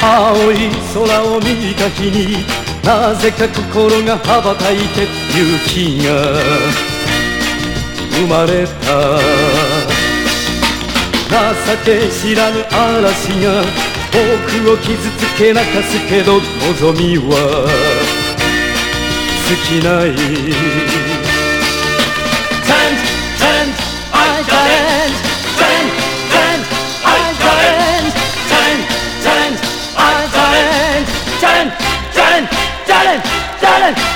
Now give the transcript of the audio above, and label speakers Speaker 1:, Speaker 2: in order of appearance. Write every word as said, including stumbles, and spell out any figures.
Speaker 1: 青い空を見た日になぜか心が羽ばたいて勇気が生まれた。情け知らぬ嵐が僕を傷つけ泣かすけど望みは尽きない。 Change, change, I challenge. Change, change, I challenge. Change, change, I challenge. Change, change, challenge, challenge.